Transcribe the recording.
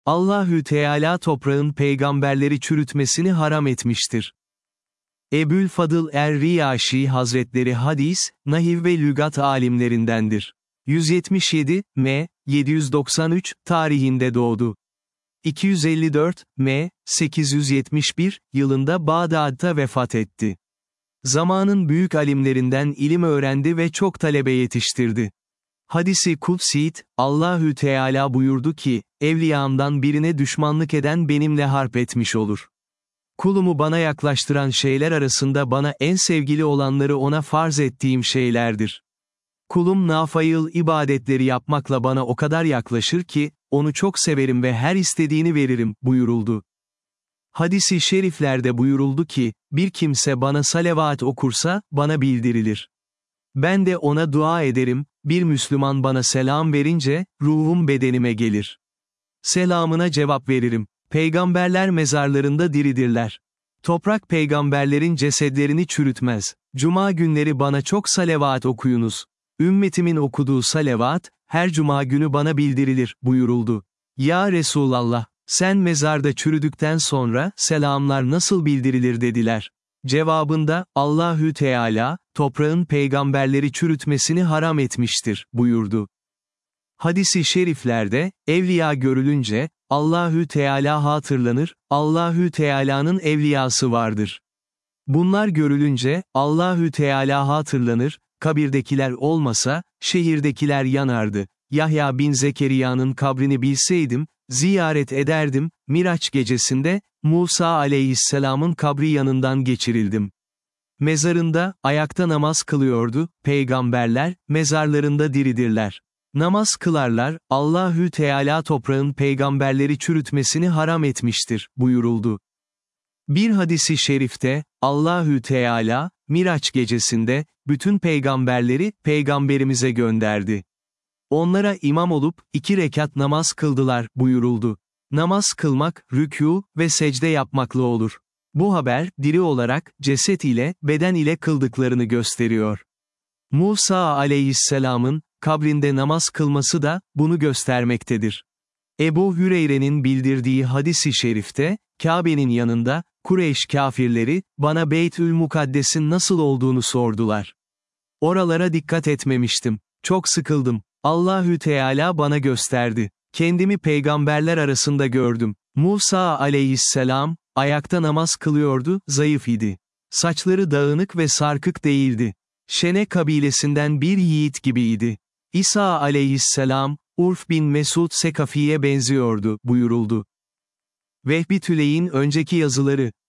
Allahü Teala toprağın peygamberleri çürütmesini haram etmiştir. Ebülfadıl Er-Riyaşi Hazretleri hadis, nahiv ve lügat alimlerindendir. 177, m. 793, tarihinde doğdu. 254, m. 871, yılında Bağdat'ta vefat etti. Zamanın büyük alimlerinden ilim öğrendi ve çok talebe yetiştirdi. Hadisi kutsit, Allahü Teala buyurdu ki, evliyamdan birine düşmanlık eden benimle harp etmiş olur. Kulumu bana yaklaştıran şeyler arasında bana en sevgili olanları ona farz ettiğim şeylerdir. Kulum nafayıl ibadetleri yapmakla bana o kadar yaklaşır ki, onu çok severim ve her istediğini veririm, buyuruldu. Hadis-i şeriflerde buyuruldu ki, bir kimse bana salavat okursa, bana bildirilir. Ben de ona dua ederim, bir Müslüman bana selam verince, ruhum bedenime gelir. Selamına cevap veririm. Peygamberler mezarlarında diridirler. Toprak peygamberlerin cesedlerini çürütmez. Cuma günleri bana çok salavat okuyunuz. Ümmetimin okuduğu salavat, her cuma günü bana bildirilir, buyuruldu. Ya Resulallah, sen mezarda çürüdükten sonra, selamlar nasıl bildirilir dediler. Cevabında, Allahü Teala, toprağın peygamberleri çürütmesini haram etmiştir, buyurdu. Hadis-i şeriflerde, evliya görülünce, Allahü Teala hatırlanır, Allahü Teala'nın evliyası vardır. Bunlar görülünce, Allahü Teala hatırlanır, kabirdekiler olmasa, şehirdekiler yanardı. Yahya bin Zekeriya'nın kabrini bilseydim, ziyaret ederdim, Miraç gecesinde, Musa aleyhisselamın kabri yanından geçirildim. Mezarında, ayakta namaz kılıyordu, peygamberler, mezarlarında diridirler. Namaz kılarlar, Allahü Teala toprağın peygamberleri çürütmesini haram etmiştir, buyuruldu. Bir hadisi şerifte, Allahü Teala, Miraç gecesinde, bütün peygamberleri, peygamberimize gönderdi. Onlara imam olup, 2 rekat namaz kıldılar, buyuruldu. Namaz kılmak, rükû ve secde yapmakla olur. Bu haber, diri olarak, ceset ile, beden ile kıldıklarını gösteriyor. Musa aleyhisselamın, kabrinde namaz kılması da, bunu göstermektedir. Ebu Hüreyre'nin bildirdiği hadis-i şerifte, Kabe'nin yanında, Kureyş kafirleri, bana Beytül Mukaddes'in nasıl olduğunu sordular. Oralara dikkat etmemiştim. Çok sıkıldım. Allahü Teala bana gösterdi. Kendimi peygamberler arasında gördüm. Musa aleyhisselam, ayakta namaz kılıyordu, zayıf idi. Saçları dağınık ve sarkık değildi. Şene kabilesinden bir yiğit gibiydi. İsa aleyhisselam, Urf bin Mesud Sekafi'ye benziyordu, buyuruldu. Vehbi Tüley'in önceki yazıları,